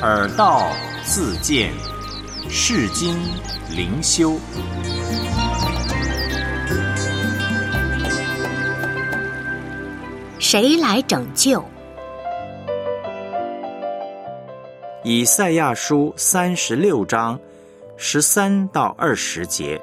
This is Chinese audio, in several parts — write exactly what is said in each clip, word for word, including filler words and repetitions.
耳道自见，世经灵修。 谁来拯救？ 以赛亚书三十六章十三到二十节。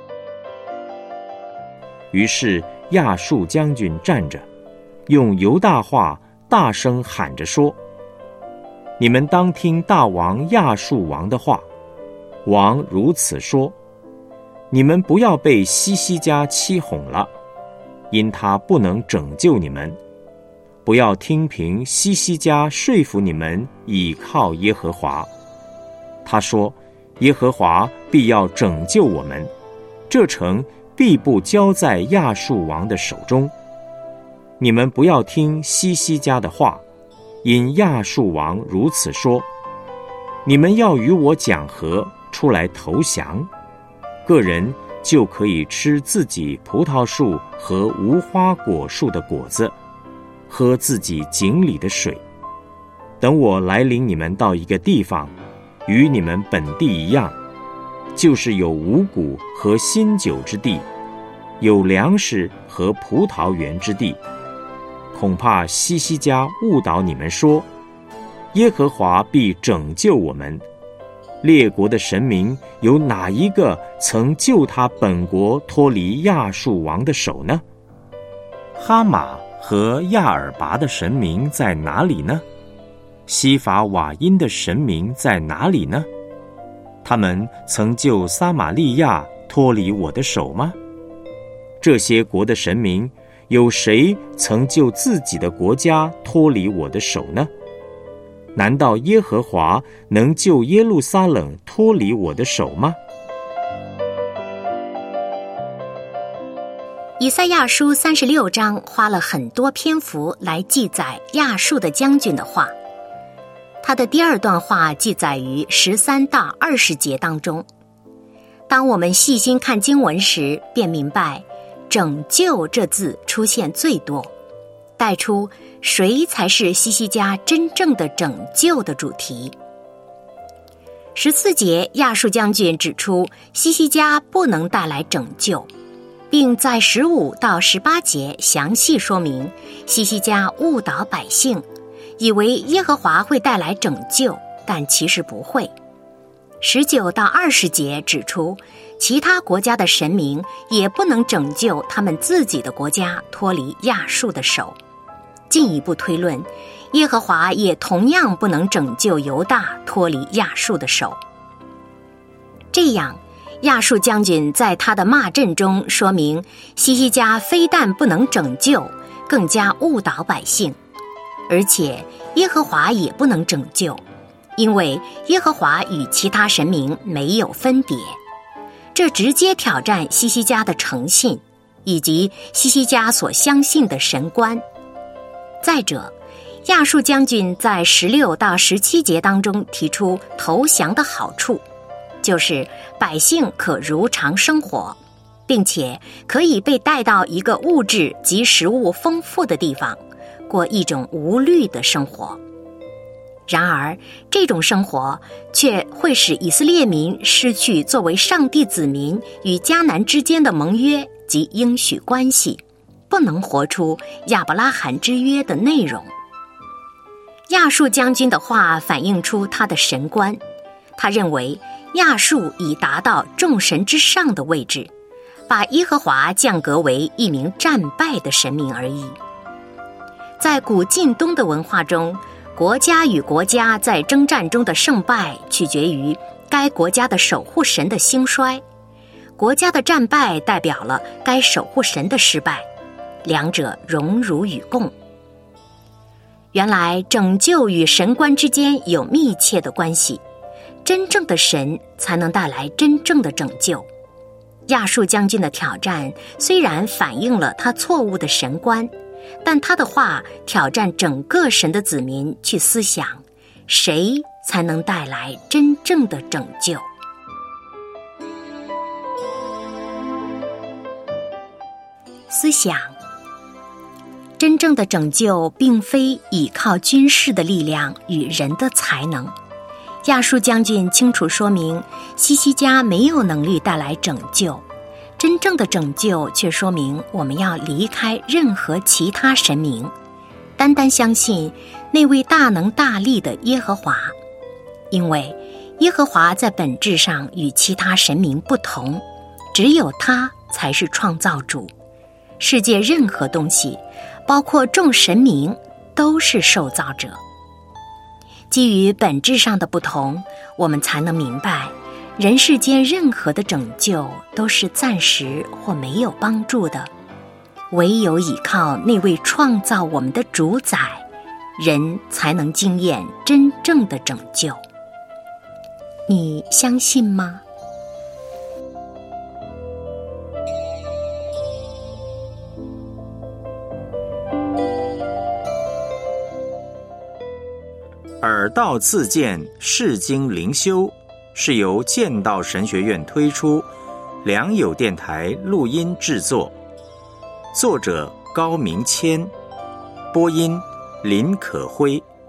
于是亚述将军站着，用犹大话大声喊着说：你们当听大王亚述王的话。王如此说：你们不要被西西家欺哄了，因他不能拯救你们。不要听凭西西家说服你们倚靠耶和华。他说：耶和华必要拯救我们，这城必不交在亚述王的手中。你们不要听西西家的话，因亚述王如此说：你们要与我讲和，出来投降，个人就可以吃自己葡萄树和无花果树的果子，喝自己井里的水。等我来领你们到一个地方，与你们本地一样，就是有五谷和新酒之地，有粮食和葡萄园之地。恐怕西西家误导你们说，耶和华必拯救我们。列国的神明有哪一个曾救他本国脱离亚述王的手呢？哈马和亚尔拔的神明在哪里呢？西法瓦因的神明在哪里呢？他们曾救撒玛利亚脱离我的手吗？这些国的神明，有谁曾救自己的国家脱离我的手呢？难道耶和华能救耶路撒冷脱离我的手吗？ 以赛亚书三十六章花了很多篇幅来记载亚述的将军的话。他的第二段话记载于十三到二十节当中。当我们细心看经文时，便明白拯救这字出现最多，带出谁才是西西家真正的拯救的主题。十四节，亚述将军指出西西家不能带来拯救，并在十五到十八节详细说明西西家误导百姓，以为耶和华会带来拯救，但其实不会。十九到二十节指出其他国家的神明也不能拯救他们自己的国家脱离亚述的手。进一步推论，耶和华也同样不能拯救犹大脱离亚述的手。这样，亚述将军在他的骂阵中说明西西家非但不能拯救，更加误导百姓，而且耶和华也不能拯救，因为耶和华与其他神明没有分别。这直接挑战西西家的诚信，以及西西家所相信的神观。再者，亚述将军在十六到十七节当中提出投降的好处，就是百姓可如常生活，并且可以被带到一个物质及食物丰富的地方，过一种无虑的生活。然而，这种生活却会使以色列民失去作为上帝子民与迦南之间的盟约及应许关系，不能活出亚伯拉罕之约的内容。亚述将军的话反映出他的神观，他认为亚述已达到众神之上的位置，把耶和华降格为一名战败的神明而已。在古近东的文化中，国家与国家在征战中的胜败取决于该国家的守护神的兴衰，国家的战败代表了该守护神的失败，两者荣辱与共。原来拯救与神观之间有密切的关系，真正的神才能带来真正的拯救。亚述将军的挑战虽然反映了他错误的神观，但他的话挑战整个神的子民去思想，谁才能带来真正的拯救。思想，真正的拯救并非依靠军事的力量与人的才能， 亚述将军清楚说明，西西家没有能力带来拯救，真正的拯救却说明我们要离开任何其他神明，单单相信那位大能大力的耶和华。因为耶和华在本质上与其他神明不同，只有他才是创造主。世界任何东西，包括众神明，都是受造者。基于本质上的不同，我们才能明白，人世间任何的拯救都是暂时或没有帮助的，唯有依靠那位创造我们的主宰，人才能经验真正的拯救。你相信吗？ 耳道自荐世经灵修是由剑道神学院推出，良友电台录音制作，作者高明谦，播音林可辉。